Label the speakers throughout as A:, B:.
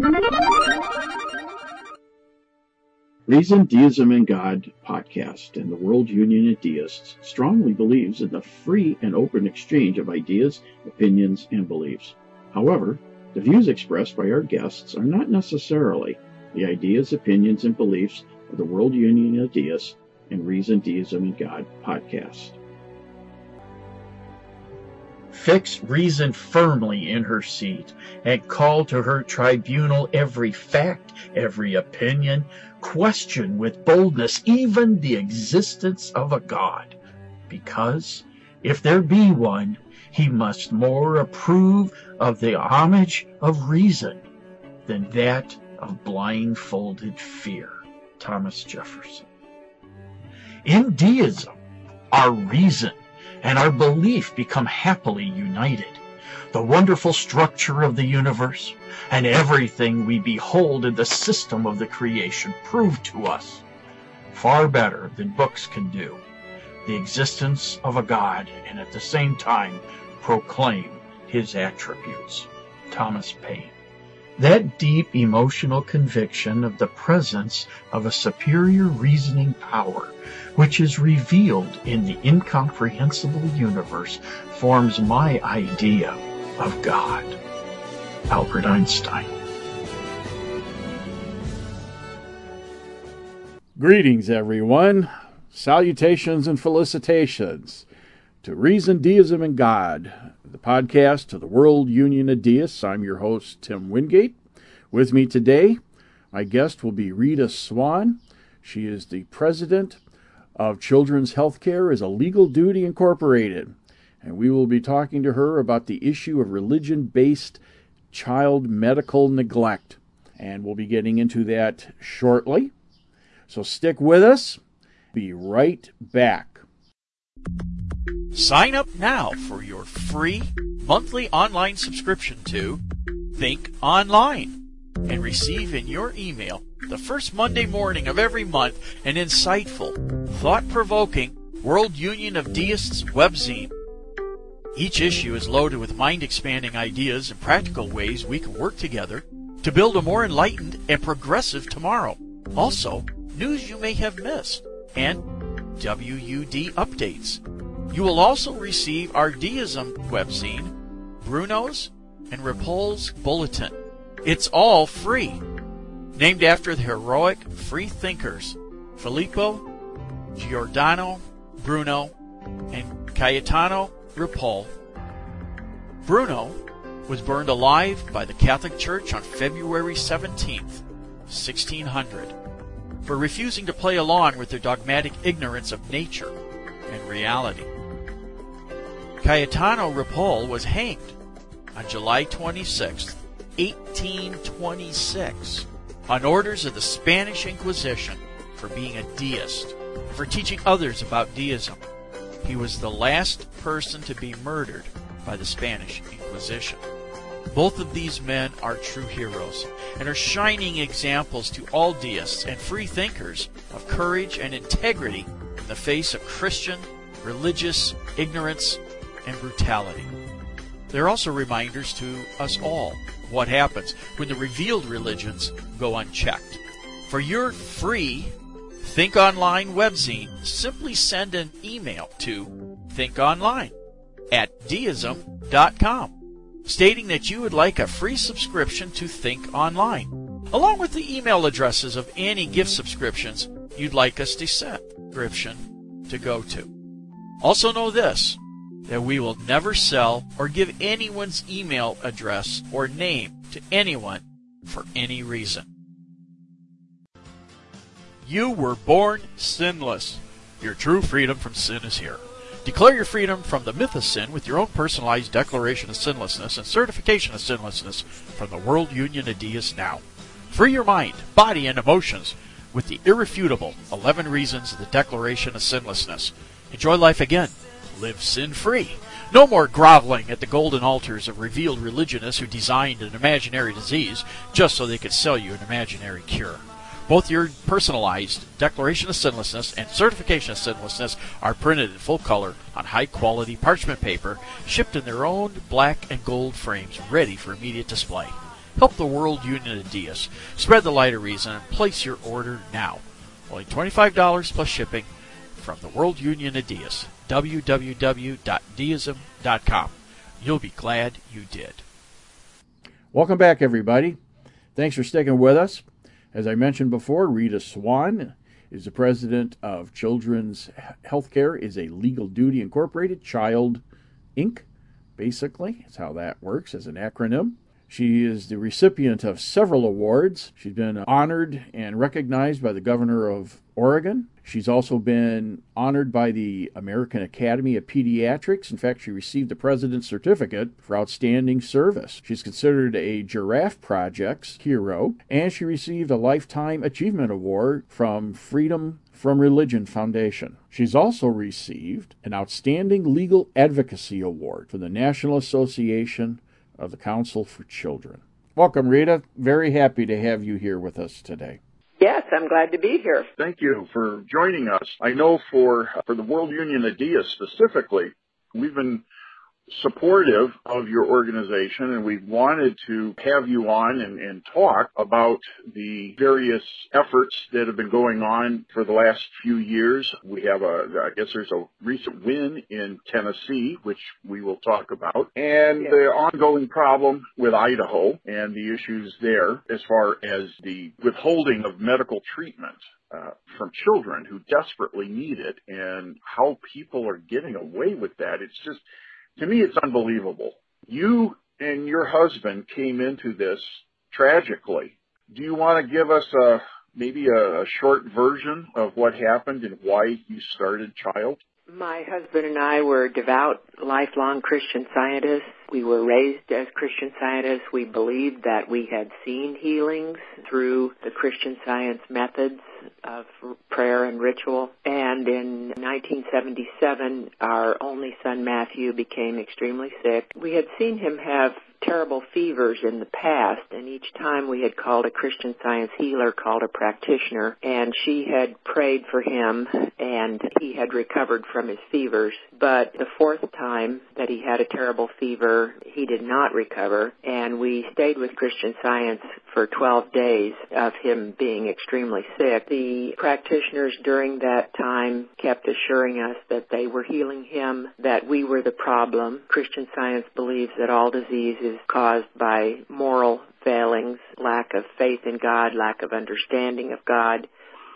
A: Reason, Deism, and God podcast and the World Union of Deists strongly believes in the free and open exchange of ideas, opinions, and beliefs. However, the views expressed by our guests are not necessarily the ideas, opinions, and beliefs of the World Union of Deists and Reason, Deism, and God podcast.
B: Fix reason firmly in her seat, and call to her tribunal every fact, every opinion, question with boldness even the existence of a God, because, if there be one, he must more approve of the homage of reason than that of blindfolded fear. Thomas Jefferson. In deism, our reason and our belief become happily united. The wonderful structure of the universe and everything we behold in the system of the creation prove to us, far better than books can do, the existence of a God, and at the same time proclaim his attributes. Thomas Paine. That deep emotional conviction of the presence of a superior reasoning power, which is revealed in the incomprehensible universe, forms my idea of God. Albert Einstein.
C: Greetings, everyone. Salutations and felicitations to Reason, Deism, and God, the podcast of the World Union of Deists. I'm your host, Tim Wingate. With me today, my guest will be Rita Swan. She is the president of Children's Healthcare as a Legal Duty Incorporated, and we will be talking to her about the issue of religion-based child medical neglect, and we'll be getting into that shortly. So stick with us. Be right back.
D: Sign up now for your free monthly online subscription to Think Online and receive in your email the first Monday morning of every month an insightful, thought-provoking World Union of Deists webzine. Each issue is loaded with mind-expanding ideas and practical ways we can work together to build a more enlightened and progressive tomorrow. Also, news you may have missed and WUD updates. You will also receive our deism webzine, Bruno's and Ripoll's Bulletin. It's all free. Named after the heroic free thinkers Filippo, Giordano Bruno, and Gaetano Ripoll. Bruno was burned alive by the Catholic Church on February 17th, 1600, for refusing to play along with their dogmatic ignorance of nature and reality. Gaetano Ripoll was hanged on July 26, 1826, on orders of the Spanish Inquisition for being a deist and for teaching others about deism. He was the last person to be murdered by the Spanish Inquisition. Both of these men are true heroes and are shining examples to all deists and free thinkers of courage and integrity in the face of Christian, religious ignorance and brutality. They're also reminders to us all of what happens when the revealed religions go unchecked. For your free Think Online webzine, simply send an email to thinkonline@deism.com stating that you would like a free subscription to Think Online, along with the email addresses of any gift subscriptions you'd like us to send subscription to go to. Also know this, that we will never sell or give anyone's email address or name to anyone for any reason. You were born sinless. Your true freedom from sin is here. Declare your freedom from the myth of sin with your own personalized declaration of sinlessness and certification of sinlessness from the World Union of Deists now. Free your mind, body, and emotions with the irrefutable 11 reasons of the Declaration of Sinlessness. Enjoy life again. Live sin-free. No more groveling at the golden altars of revealed religionists who designed an imaginary disease just so they could sell you an imaginary cure. Both your personalized Declaration of Sinlessness and Certification of Sinlessness are printed in full color on high-quality parchment paper, shipped in their own black and gold frames, ready for immediate display. Help the World Union of Deists spread the light of reason and place your order now. Only $25 plus shipping from the World Union of Deists, www.deism.com. You'll be glad you did.
C: Welcome back, everybody. Thanks for sticking with us. As I mentioned before, Rita Swan is the president of Children's Healthcare is a Legal Duty Incorporated, Child Inc., basically. That's how that works as an acronym. She is the recipient of several awards. She's been honored and recognized by the governor of Oregon. She's also been honored by the American Academy of Pediatrics. In fact, she received the President's Certificate for Outstanding Service. She's considered a Giraffe Project's hero, and she received a Lifetime Achievement Award from Freedom from Religion Foundation. She's also received an Outstanding Legal Advocacy Award from the National Association of the Council for Children. Welcome, Rita. Very happy to have you here with us today.
E: Yes, I'm glad to be here.
F: Thank you for joining us. I know for the World Union of Deists specifically, we've been supportive of your organization, and we wanted to have you on and talk about the various efforts that have been going on for the last few years. We have I guess there's a recent win in Tennessee, which we will talk about, and the ongoing problem with Idaho and the issues there as far as the withholding of medical treatment from children who desperately need it, and how people are getting away with that. It's just, to me, it's unbelievable. You and your husband came into this tragically. Do you want to give us maybe a short version of what happened and why you started Child?
E: My husband and I were devout, lifelong Christian Scientists. We were raised as Christian Scientists. We believed that we had seen healings through the Christian Science methods of prayer and ritual. And in 1977, our only son, Matthew, became extremely sick. We had seen him have terrible fevers in the past, and each time we had called a Christian Science healer, called a practitioner, and she had prayed for him, and he had recovered from his fevers. But the fourth time that he had a terrible fever, he did not recover, and we stayed with Christian Science for 12 days of him being extremely sick. The practitioners during that time kept assuring us that they were healing him, that we were the problem. Christian Science believes that all disease is caused by moral failings, lack of faith in God, lack of understanding of God,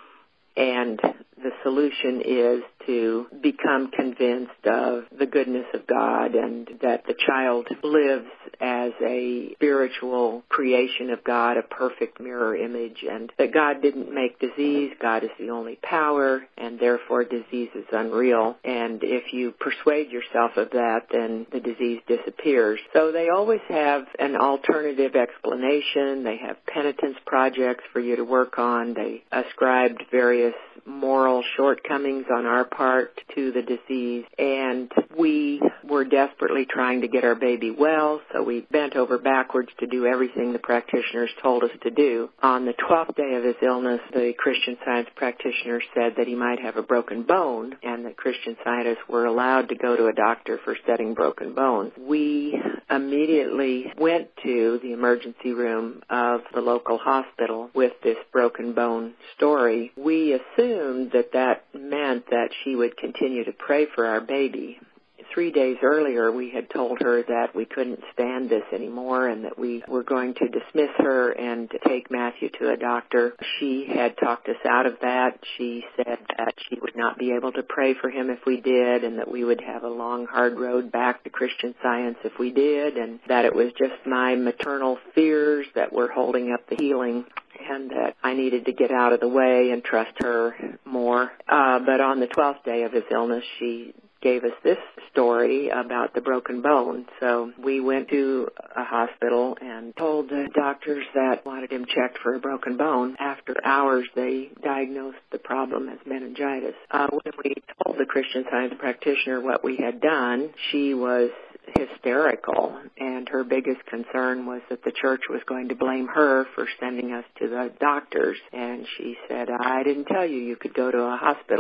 E: and the solution is to become convinced of the goodness of God and that the child lives as a spiritual creation of God, a perfect mirror image, and that God didn't make disease. God is the only power, and therefore disease is unreal. And if you persuade yourself of that, then the disease disappears. So they always have an alternative explanation. They have penitence projects for you to work on. They ascribed various moral shortcomings on our part to the disease, and we were desperately trying to get our baby well, so we bent over backwards to do everything the practitioners told us to do. On the 12th day of his illness, the Christian Science practitioner said that he might have a broken bone, and that Christian Scientists were allowed to go to a doctor for studying broken bones. We immediately went to the emergency room of the local hospital with this broken bone story. We assumed that that meant that she would continue to pray for our baby. 3 days earlier, we had told her that we couldn't stand this anymore and that we were going to dismiss her and take Matthew to a doctor. She had talked us out of that. She said that she would not be able to pray for him if we did, and that we would have a long, hard road back to Christian Science if we did, and that it was just my maternal fears that were holding up the healing, and that I needed to get out of the way and trust her more. But on the 12th day of his illness, she gave us this story about the broken bone. So we went to a hospital and told the doctors that wanted him checked for a broken bone. After hours, they diagnosed the problem as meningitis. When we told the Christian Science practitioner what we had done, she was hysterical, and her biggest concern was that the church was going to blame her for sending us to the doctors. And she said, I didn't tell you you could go to a hospital.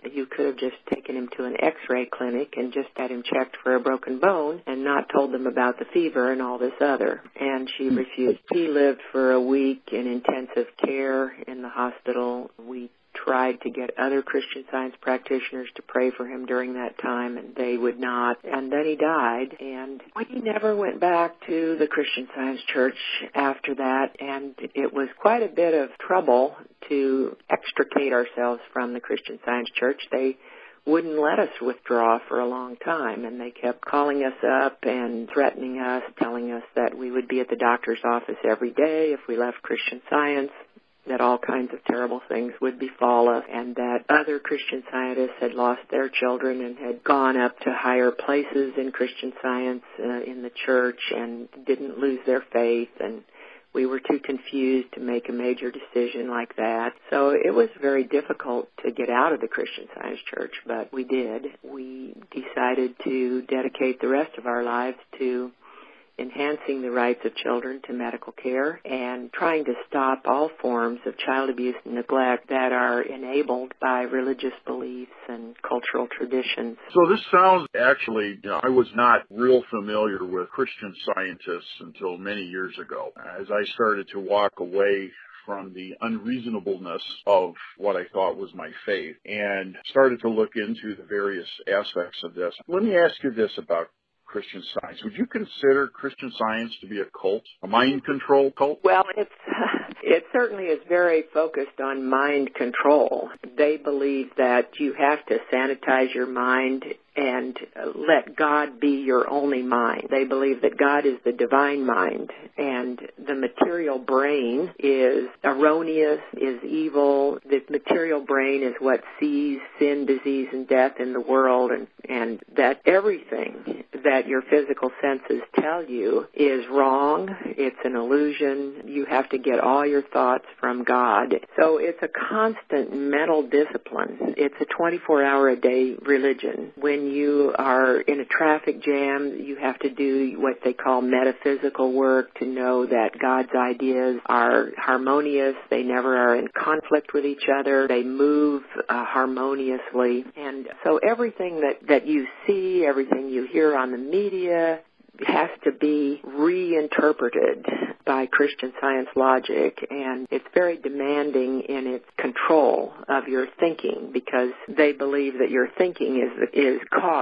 E: You could have just taken him to an x-ray clinic and just had him checked for a broken bone and not told them about the fever and all this other. And she refused. He lived for a week in intensive care in the hospital. We tried to get other Christian Science practitioners to pray for him during that time, and they would not. And then he died, and we never went back to the Christian Science Church after that, and it was quite a bit of trouble to extricate ourselves from the Christian Science Church. They wouldn't let us withdraw for a long time, and they kept calling us up and threatening us, telling us that we would be at the doctor's office every day if we left Christian Science, that all kinds of terrible things would befall us, and that other Christian Scientists had lost their children and had gone up to higher places in Christian Science in the church and didn't lose their faith, and we were too confused to make a major decision like that. So it was very difficult to get out of the Christian Science Church, but we did. We decided to dedicate the rest of our lives to enhancing the rights of children to medical care and trying to stop all forms of child abuse and neglect that are enabled by religious beliefs and cultural traditions.
F: So this sounds actually, I was not real familiar with Christian Scientists until many years ago. As I started to walk away from the unreasonableness of what I thought was my faith and started to look into the various aspects of this. Let me ask you this about Christian Science. Would you consider Christian Science to be a cult, a mind control cult?
E: Well, it certainly is very focused on mind control. They believe that you have to sanitize your mind and let God be your only mind. They believe that God is the divine mind, and the material brain is erroneous, is evil. The material brain is what sees sin, disease, and death in the world, and that everything that your physical senses tell you is wrong. It's an illusion. You have to get all your thoughts from God. So it's a constant mental discipline. It's a 24-hour-a-day religion. When you are in a traffic jam, you have to do what they call metaphysical work to know that God's ideas are harmonious. They never are in conflict with each other. They move harmoniously. And so everything that you see, everything you hear on the media has to be reinterpreted by Christian Science logic, and it's very demanding in its control of your thinking because they believe that your thinking is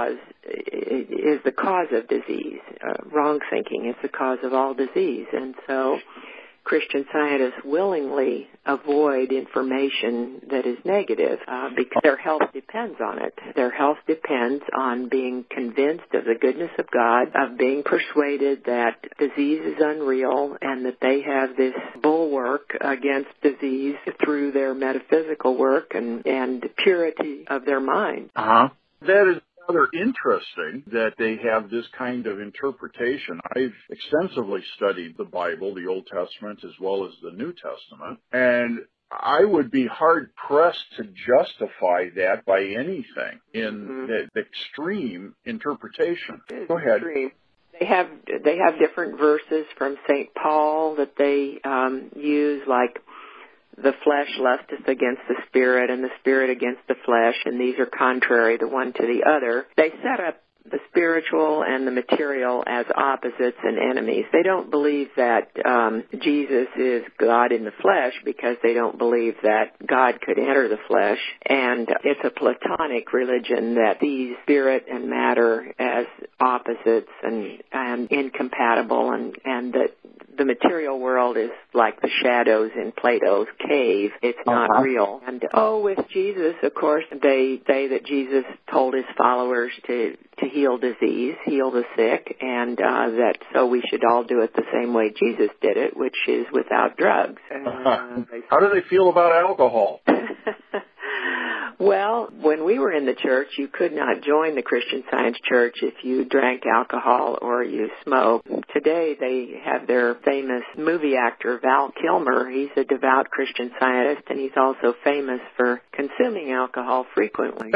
E: the cause of disease. Wrong thinking is the cause of all disease, and so Christian Scientists willingly avoid information that is negative because their health depends on it. Their health depends on being convinced of the goodness of God, of being persuaded that disease is unreal and that they have this bulwark against disease through their metaphysical work and purity of their mind.
F: Uh-huh. That is rather interesting that they have this kind of interpretation. I've extensively studied the Bible, the Old Testament, as well as the New Testament, and I would be hard-pressed to justify that by anything in the extreme interpretation. Go ahead.
E: Extreme. They have different verses from St. Paul that they use, like the flesh lusteth against the spirit and the spirit against the flesh, and these are contrary the one to the other. They set up the spiritual and the material as opposites and enemies. They don't believe that Jesus is God in the flesh because they don't believe that God could enter the flesh. And it's a Platonic religion that sees spirit and matter as opposites and incompatible, and that the material world is like the shadows in Plato's cave. It's not real. And with Jesus, of course, they say that Jesus told his followers to heal disease, heal the sick, and that so we should all do it the same way Jesus did it, which is without drugs.
F: How do they feel about alcohol?
E: Well, when we were in the church, you could not join the Christian Science Church if you drank alcohol or you smoked. Today, they have their famous movie actor, Val Kilmer. He's a devout Christian Scientist, and he's also famous for consuming alcohol frequently.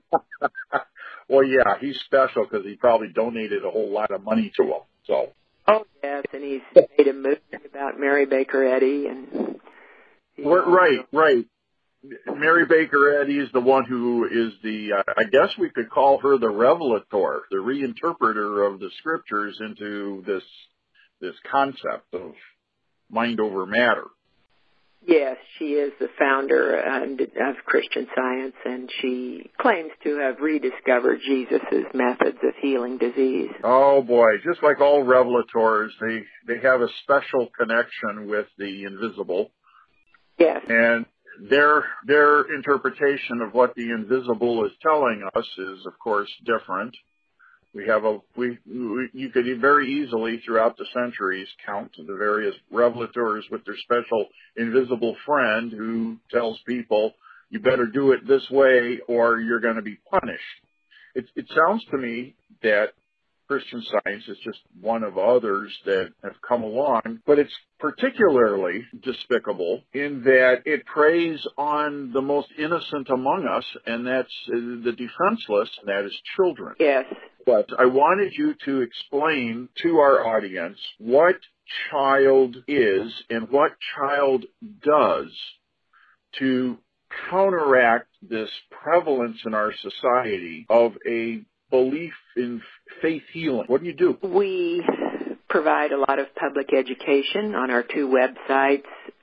F: Well, yeah, he's special because he probably donated a whole lot of money to him. So. Oh,
E: yes, and he's made a movie about Mary Baker Eddy. And
F: right. Mary Baker Eddy is the one who is I guess we could call her the revelator, the reinterpreter of the scriptures into this concept of mind over matter.
E: Yes, she is the founder of Christian Science, and she claims to have rediscovered Jesus' methods of healing disease.
F: Oh boy, just like all revelators, they have a special connection with the invisible.
E: Yes.
F: And their interpretation of what the invisible is telling us is, of course, different. You could very easily throughout the centuries count the various revelators with their special invisible friend who tells people, you better do it this way or you're going to be punished. It sounds to me that Christian Science is just one of others that have come along, but it's particularly despicable in that it preys on the most innocent among us, and that's the defenseless, and that is children.
E: Yes.
F: But I wanted you to explain to our audience what child is and what child does to counteract this prevalence in our society of a belief in faith healing. What do you do?
E: We provide a lot of public education on our 2 websites.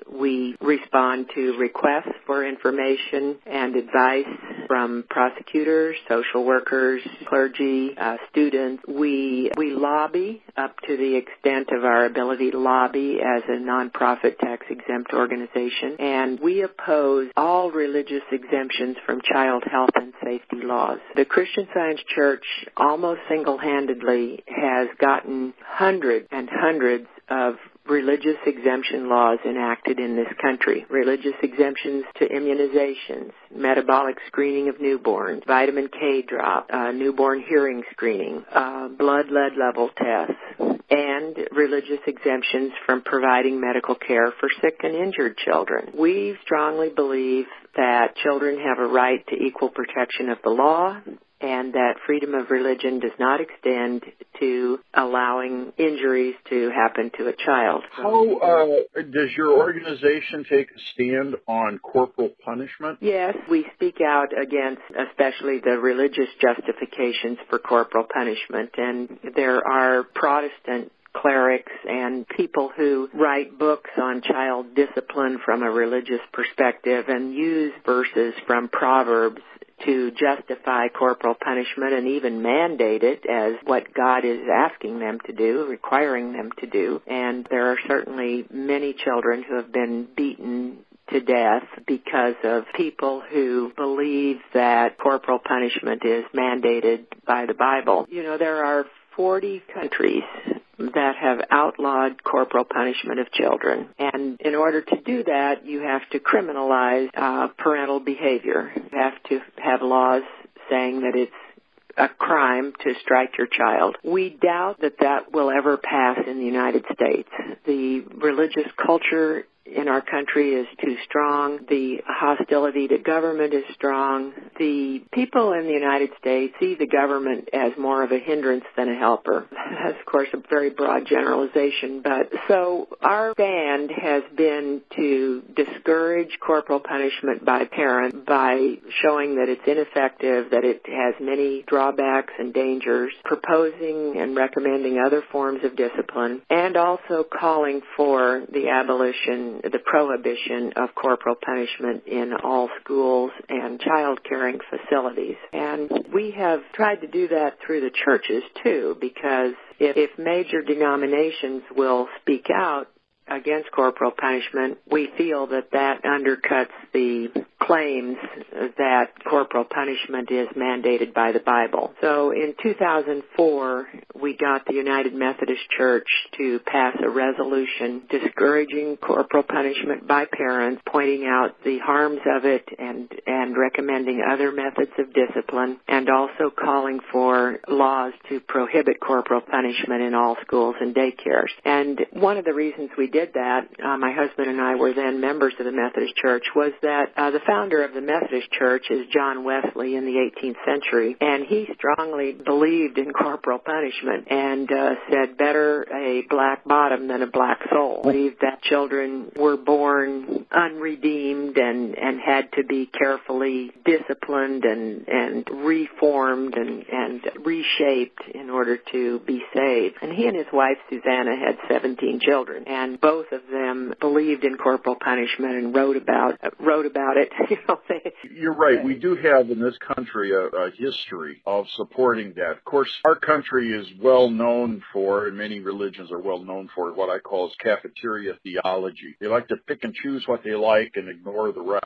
E: We respond to requests for information and advice from prosecutors, social workers, clergy, students. We lobby up to the extent of our ability to lobby as a nonprofit tax-exempt organization, and we oppose all religious exemptions from child health and safety laws. The Christian Science Church almost single-handedly has gotten hundreds and hundreds of religious exemption laws enacted in this country. Religious exemptions to immunizations, metabolic screening of newborns, vitamin K drop, newborn hearing screening, blood lead level tests, and religious exemptions from providing medical care for sick and injured children. We strongly believe that children have a right to equal protection of the law, and that freedom of religion does not extend to allowing injuries to happen to a child.
F: How does your organization take a stand on corporal punishment?
E: Yes, we speak out against especially the religious justifications for corporal punishment, and there are Protestant clerics and people who write books on child discipline from a religious perspective and use verses from Proverbs to justify corporal punishment and even mandate it as what God is asking them to do, requiring them to do. And there are certainly many children who have been beaten to death because of people who believe that corporal punishment is mandated by the Bible. You know, there are 40 countries that have outlawed corporal punishment of children. And in order to do that, you have to criminalize parental behavior. You have to have laws saying that it's a crime to strike your child. We doubt that that will ever pass in the United States. The religious culture in our country is too strong. The hostility to government is strong. The people in the United States see the government as more of a hindrance than a helper. That's, of course, a very broad generalization. But so our stand has been to discourage corporal punishment by parents by showing that it's ineffective, that it has many drawbacks and dangers, proposing and recommending other forms of discipline, and also calling for the prohibition of corporal punishment in all schools and child caring facilities. And we have tried to do that through the churches, too, because if major denominations will speak out against corporal punishment, we feel that that undercuts the claims that corporal punishment is mandated by the Bible. So in 2004, we got the United Methodist Church to pass a resolution discouraging corporal punishment by parents, pointing out the harms of it and recommending other methods of discipline, and also calling for laws to prohibit corporal punishment in all schools and daycares. And one of the reasons we did that, my husband and I were then members of the Methodist Church, was that the fact founder of the Methodist Church is John Wesley in the 18th century, and he strongly believed in corporal punishment and said better a black bottom than a black soul. Believed that children were born unredeemed and had to be carefully disciplined and reformed and reshaped in order to be saved. And he and his wife Susanna had 17 children, and both of them believed in corporal punishment and wrote about it.
F: You're right. We do have in this country a history of supporting that. Of course, our country is well known for, and many religions are well known for, what I call as cafeteria theology. They like to pick and choose what they like and ignore the rest.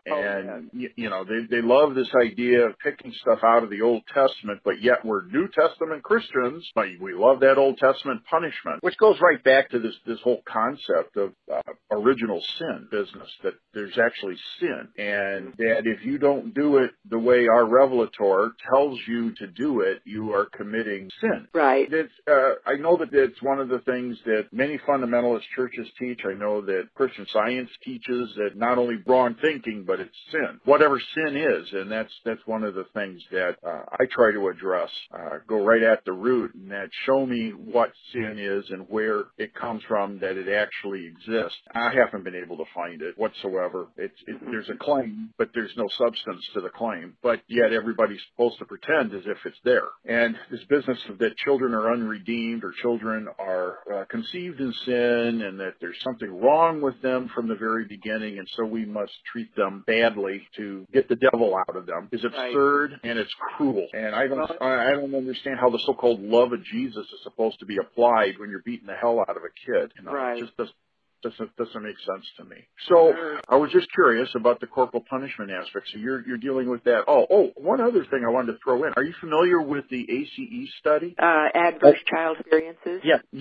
F: They love this idea of picking stuff out of the Old Testament, but yet we're New Testament Christians, but we love that Old Testament punishment, which goes right back to this whole concept of original sin business, that there's actually sin, and that if you don't do it the way our Revelator tells you to do it, you are committing sin.
E: Right.
F: I know that it's one of the things that many fundamentalist churches teach. I know that Christian Science teaches that not only wrong thinking, but it's sin. Whatever sin is, and that's one of the things that I try to address. Go right at the root, and that show me what sin is and where it comes from, that it actually exists. I haven't been able to find it whatsoever. There's a claim, but there's no substance to the claim. But yet everybody's supposed to pretend as if it's there. And this business that children are unredeemed or children are conceived in sin and that there's something wrong with them from the very beginning, and so we must treat them badly to get the devil out of them, is absurd and it's cruel. And I don't understand how the so-called love of Jesus is supposed to be applied when you're beating the hell out of a kid. It just doesn't make sense to me. So I was just curious about the corporal punishment aspect. So you're dealing with that. Oh, one other thing I wanted to throw in. Are you familiar with the ACE study?
E: Adverse child experiences?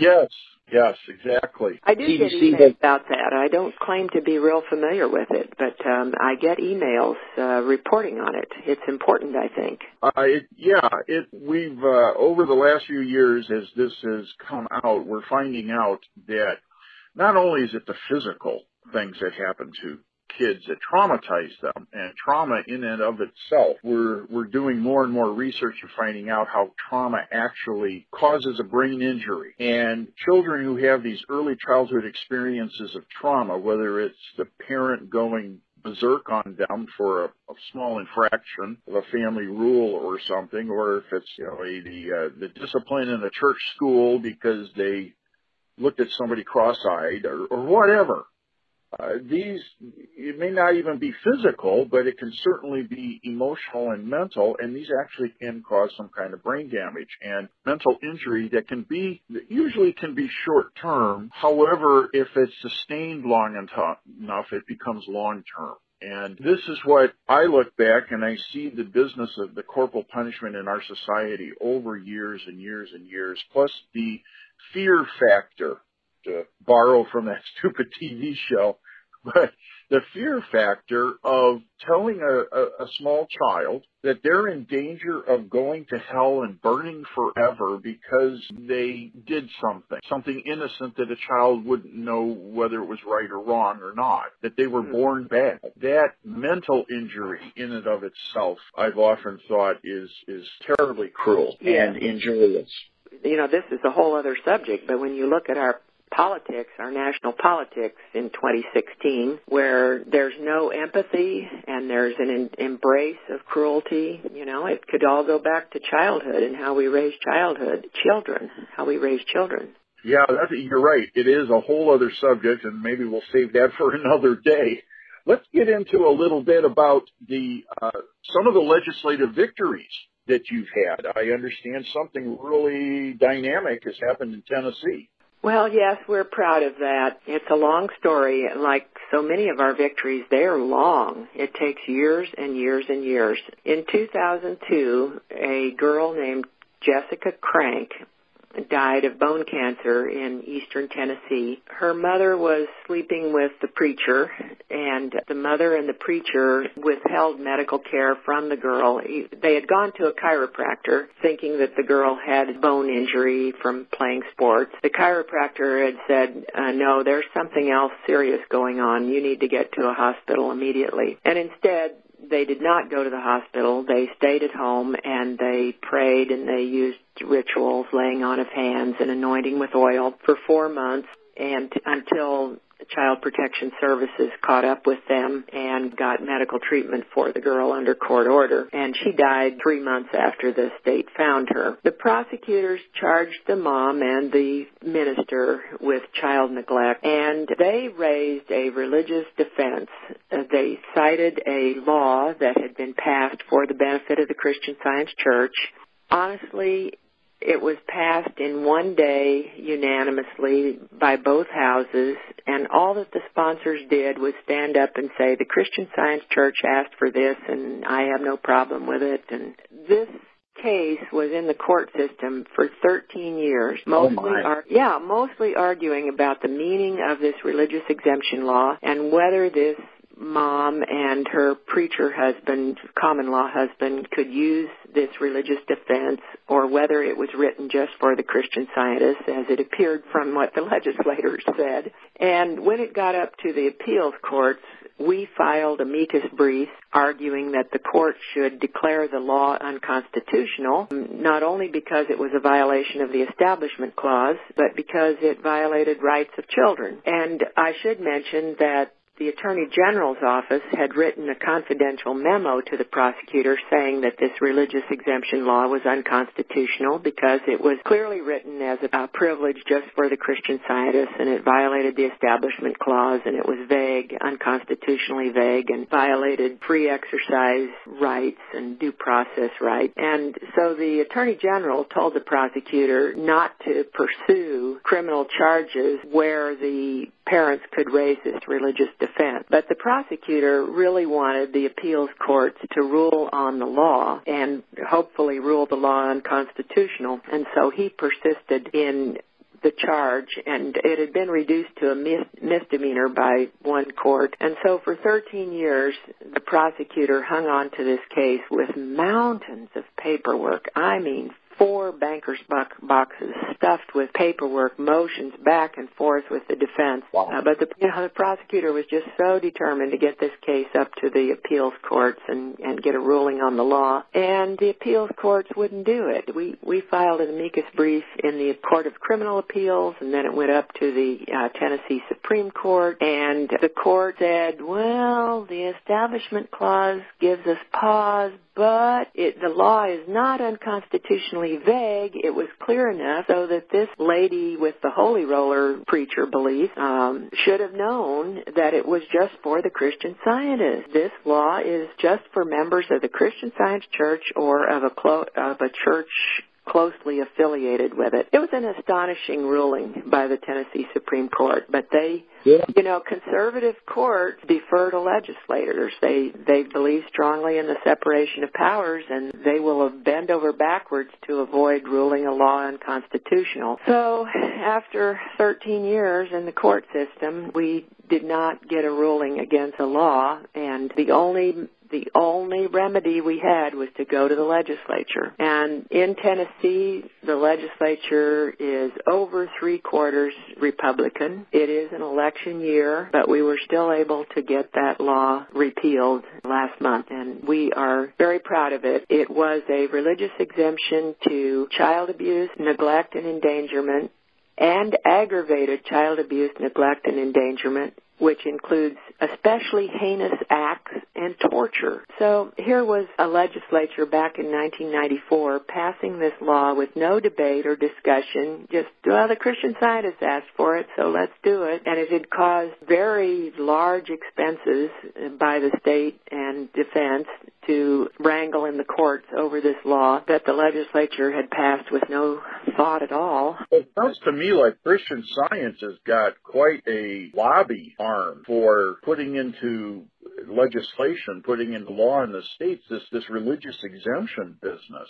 F: Yes, exactly.
E: I do get emails about that. I don't claim to be real familiar with it, but I get emails reporting on it. It's important, I think. We've over the last few years, as this has come out, we're finding out that not only is it the physical things that happen to kids that traumatize them, and trauma in and of itself, we're doing more and more research and finding out how trauma actually causes a brain injury. And children who have these early childhood experiences of trauma, whether it's the parent going berserk on them for a small infraction of a family rule or something, or if it's the discipline in a church school because they looked at somebody cross-eyed or whatever. It may not even be physical, but it can certainly be emotional and mental, and these actually can cause some kind of brain damage and mental injury that usually can be short-term. However, if it's sustained long enough, it becomes long-term. And this is what I look back and I see the business of the corporal punishment in our society over years and years and years, plus the fear factor, to borrow from that stupid TV show, but the fear factor of telling a small child that they're in danger of going to hell and burning forever because they did something innocent that a child wouldn't know whether it was right or wrong or not, that they were born bad. That mental injury in and of itself, I've often thought, is terribly cruel and injurious. This is a whole other subject, but when you look at our politics, our national politics in 2016, where there's no empathy and there's an embrace of cruelty, it could all go back to childhood and how we raise children. Yeah,
F: you're right. It is a whole other subject, and maybe we'll save that for another day. Let's get into a little bit about some of the legislative victories that you've had. I understand something really dynamic has happened in Tennessee.
E: Well, yes, we're proud of that. It's a long story. Like so many of our victories, they're long. It takes years and years and years. In 2002, a girl named Jessica Crank died of bone cancer in eastern Tennessee. Her mother was sleeping with the preacher, and the mother and the preacher withheld medical care from the girl. They had gone to a chiropractor thinking that the girl had bone injury from playing sports. The chiropractor had said, no, there's something else serious going on. You need to get to a hospital immediately. And instead, they did not go to the hospital. They stayed at home, and they prayed, and they used rituals, laying on of hands and anointing with oil for 4 months, and until Child Protection Services caught up with them and got medical treatment for the girl under court order. And she died 3 months after the state found her. The prosecutors charged the mom and the minister with child neglect, and they raised a religious defense. They cited a law that had been passed for the benefit of the Christian Science Church. Honestly, it was passed in one day unanimously by both houses, and all that the sponsors did was stand up and say, the Christian Science Church asked for this, and I have no problem with it. And this case was in the court system for 13 years, mostly arguing about the meaning of this religious exemption law and whether this mom and her preacher husband, common law husband, could use this religious defense, or whether it was written just for the Christian Scientists, as it appeared from what the legislators said. And when it got up to the appeals courts, we filed amicus briefs arguing that the court should declare the law unconstitutional, not only because it was a violation of the Establishment Clause, but because it violated rights of children. And I should mention that the Attorney General's office had written a confidential memo to the prosecutor saying that this religious exemption law was unconstitutional because it was clearly written as a privilege just for the Christian Scientists, and it violated the Establishment Clause, and it was vague, unconstitutionally vague, and violated free exercise rights and due process rights. And so the Attorney General told the prosecutor not to pursue criminal charges where the parents could raise this religious defense. But the prosecutor really wanted the appeals courts to rule on the law and hopefully rule the law unconstitutional. And so he persisted in the charge, and it had been reduced to a misdemeanor by one court. And so for 13 years, the prosecutor hung on to this case with mountains of paperwork. I mean, 4 banker's boxes stuffed with paperwork, motions back and forth with the defense.
F: Wow.
E: But the prosecutor was just so determined to get this case up to the appeals courts and get a ruling on the law. And the appeals courts wouldn't do it. We filed an amicus brief in the Court of Criminal Appeals, and then it went up to the Tennessee Supreme Court. And the court said, well, the Establishment Clause gives us pause, but the law is not unconstitutionally vague. It was clear enough so that this lady with the holy roller preacher belief should have known that it was just for the Christian Scientists. This law is just for members of the Christian Science Church or of a church closely affiliated with it. It was an astonishing ruling by the Tennessee Supreme Court, but conservative courts defer to legislators. They believe strongly in the separation of powers, and they will bend over backwards to avoid ruling a law unconstitutional. So after 13 years in the court system, we did not get a ruling against the law, and the only remedy we had was to go to the legislature. And in Tennessee, the legislature is over 3/4 Republican. It is an election year, but we were still able to get that law repealed last month, and we are very proud of it. It was a religious exemption to child abuse, neglect, and endangerment, and aggravated child abuse, neglect, and endangerment, which includes especially heinous acts and torture. So here was a legislature back in 1994 passing this law with no debate or discussion, just, well, the Christian Scientists asked for it, so let's do it. And it had caused very large expenses by the state and defense to wrangle in the courts over this law that the legislature had passed with no thought at all.
F: It sounds to me like Christian Science has got quite a lobby arm for putting into legislation, putting into law in the states this religious exemption business.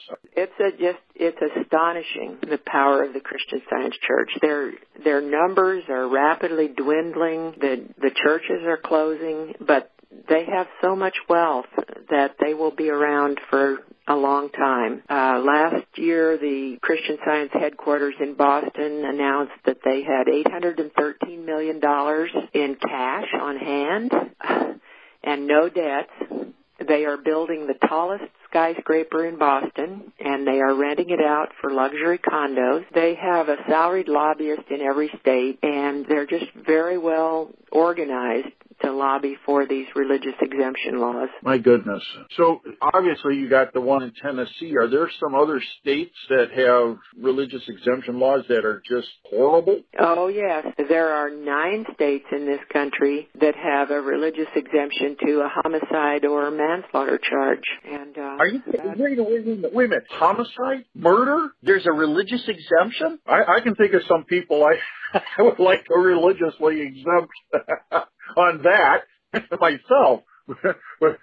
E: It's astonishing, the power of the Christian Science Church. Their numbers are rapidly dwindling. The churches are closing, but they have so much wealth that they will be around for a long time. Last year, the Christian Science headquarters in Boston announced that they had $813 million in cash on hand and no debts. They are building the tallest skyscraper in Boston, and they are renting it out for luxury condos. They have a salaried lobbyist in every state, and they're just very well organized to lobby for these religious exemption laws.
F: My goodness. So obviously you got the one in Tennessee. Are there some other states that have religious exemption laws that are just horrible?
E: Oh, yes. There are 9 states in this country that have a religious exemption to a homicide or manslaughter charge. And
F: are you wait a minute. Homicide? Murder? There's a religious exemption? I can think of some people I would like to religiously exempt on that myself. But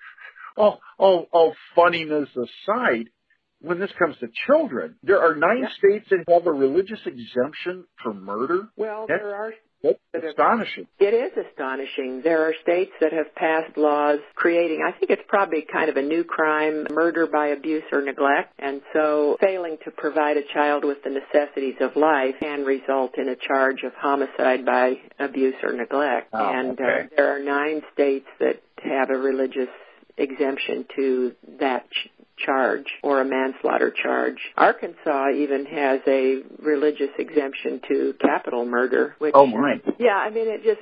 F: all funniness aside, when this comes to children, there are 9 states that have a religious exemption for murder.
E: Well,
F: that's astonishing.
E: It is astonishing. There are states that have passed laws creating, I think it's probably kind of a new crime, murder by abuse or neglect. And so failing to provide a child with the necessities of life can result in a charge of homicide by abuse or neglect. There are 9 states that have a religious exemption to that charge or a manslaughter charge. Arkansas even has a religious exemption to capital murder. Which, yeah, I mean, it just,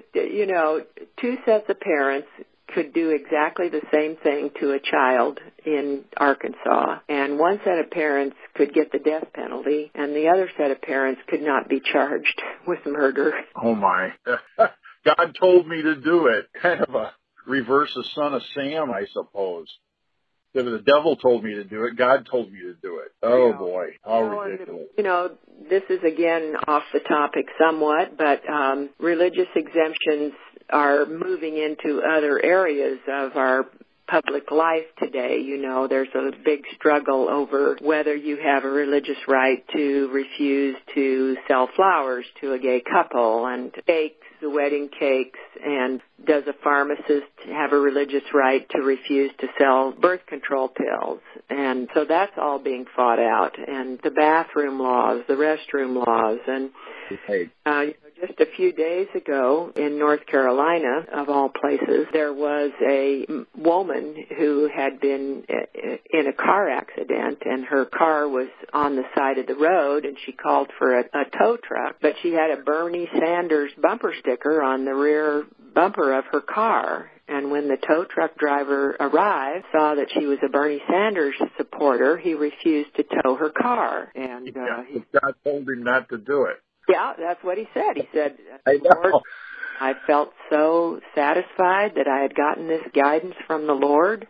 E: 2 sets of parents could do exactly the same thing to a child in Arkansas, and one set of parents could get the death penalty, and the other set of parents could not be charged with murder.
F: Oh, my. God told me to do it. Kind of a reverse of Son of Sam, I suppose. If the devil told me to do it, God told me to do it. Oh, boy. How ridiculous.
E: This is, again, off the topic somewhat, but religious exemptions are moving into other areas of our public life today. There's a big struggle over whether you have a religious right to refuse to sell flowers to a gay couple, and cakes, the wedding cakes, and does a pharmacist have a religious right to refuse to sell birth control pills? And so that's all being fought out. And the bathroom laws, the restroom laws, and just a few days ago in North Carolina, of all places, there was a woman who had been in a car accident, and her car was on the side of the road, and she called for a tow truck, but she had a Bernie Sanders bumper sticker on the rear bumper of her car. And when the tow truck driver arrived, saw that she was a Bernie Sanders supporter, he refused to tow her car. And
F: God told him not to do it.
E: Yeah, that's what he said. He said, Lord, I felt so satisfied that I had gotten this guidance from the Lord.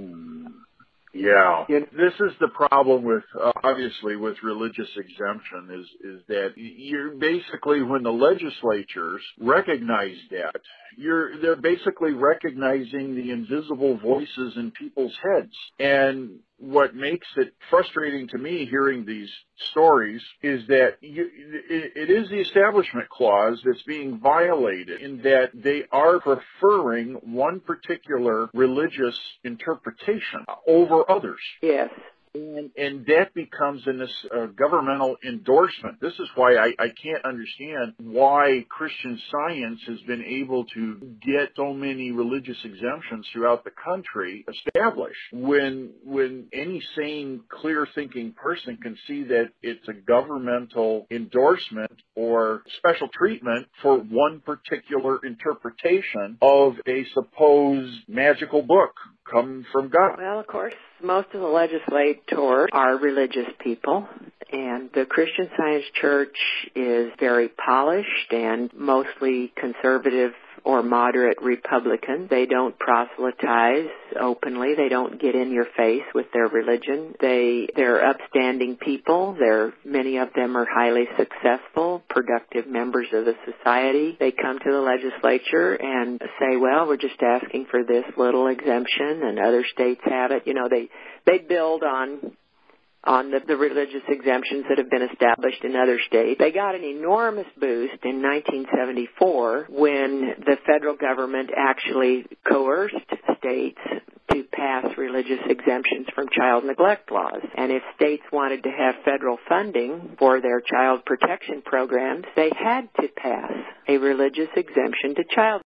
F: Yeah. This is the problem with, obviously, with religious exemption is that you're basically, when the legislatures recognize that, they're basically recognizing the invisible voices in people's heads. And what makes it frustrating to me hearing these stories is that it is the Establishment Clause that's being violated, in that they are preferring one particular religious interpretation over others.
E: Yes.
F: And that becomes a governmental endorsement. This is why I can't understand why Christian Science has been able to get so many religious exemptions throughout the country established, when any sane, clear-thinking person can see that it's a governmental endorsement or special treatment for one particular interpretation of a supposed magical book come from God.
E: Well, of course, most of the legislators are religious people, and the Christian Science Church is very polished and mostly conservative or moderate Republican. They don't proselytize openly. They don't get in your face with their religion. They're upstanding people. Many of them are highly successful, productive members of the society. They come to the legislature and say, well, we're just asking for this little exemption, and other states have it. They build on the religious exemptions that have been established in other states. They got an enormous boost in 1974 when the federal government actually coerced states to pass religious exemptions from child neglect laws. And if states wanted to have federal funding for their child protection programs, they had to pass a religious exemption to child